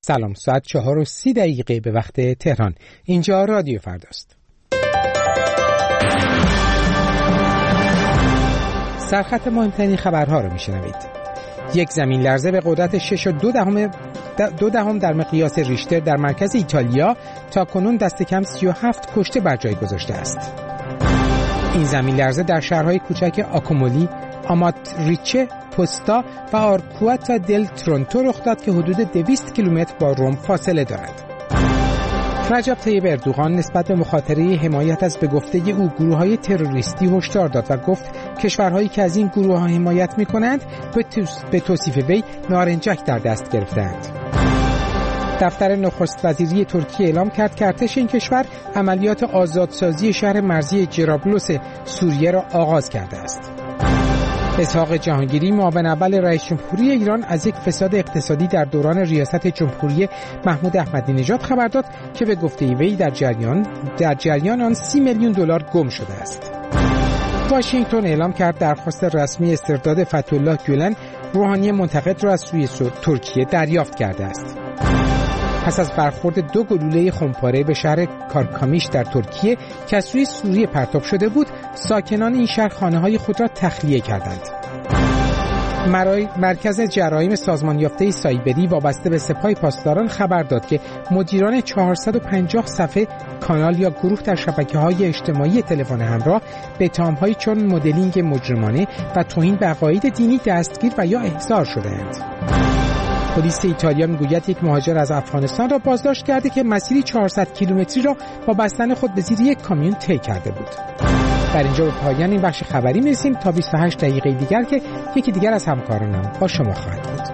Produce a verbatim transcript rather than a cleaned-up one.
سلام، ساعت چهار و سی دقیقه به وقت تهران. اینجا رادیو فرداست. سرخط مهمترین خبرها رو میشنوید. یک زمین لرزه به قدرت شش و دو دهم دو دهم در مقیاس ریشتر در مرکز ایتالیا تا کنون دست کم سی و هفت کشته بر جای گذاشته است. این زمین لرزه در شهرهای کوچک آکومولی، آماتریچه، پوستا و آرکواتا دل ترونتو رخ داد که حدود دویست کیلومتر با روم فاصله دارد. رجب طیب اردوغان نسبت به مخاطره حمایت از به گفته او گروه‌های تروریستی هشدار داد و گفت کشورهایی که از این گروه‌ها حمایت می‌کنند به توصیف وی نارنجک در دست گرفتند. دفتر نخست وزیری ترکیه اعلام کرد که ارتش این کشور عملیات آزادسازی شهر مرزی جرابلس سوریه را آغاز کرده است. اسحاق جهانگیری معاون اول رئیس جمهوری ایران از یک فساد اقتصادی در دوران ریاست جمهوری محمود احمدی نژاد خبر داد که به گفته وی در جریان در جریان آن سی میلیون دلار گم شده است. واشنگتن اعلام کرد درخواست رسمی استرداد فتح‌الله گولن روحانی منتقد را از سوی ترکیه دریافت کرده است. پس از برخورد دو گلوله خمپاره به شهر کارکامیش در ترکیه که از سوی سوریه پرتاب شده بود، ساکنان این شهر خانه‌های خود را تخلیه کردند. مرکز جرایم سازمان یافته سایبری وابسته به سپاه پاسداران خبر داد که مدیران چهارصد و پنجاه صفحه کانال یا گروه در شبکه‌های اجتماعی تلفن همراه به اتهام‌هایی چون مدلینگ مجرمانه و توهین به عقاید دینی دستگیر و یا احضار شده‌اند. پلیس ایتالیا میگوید یک مهاجر از افغانستان را بازداشت کرده که مسیری چهارصد کیلومتری را با بستن خود به زیر یک کامیون طی کرده بود. در اینجا به پایان این بخش خبری میرسیم تا بیست و هشت دقیقه دیگر که یکی دیگر از همکارانم با شما خواهد بود.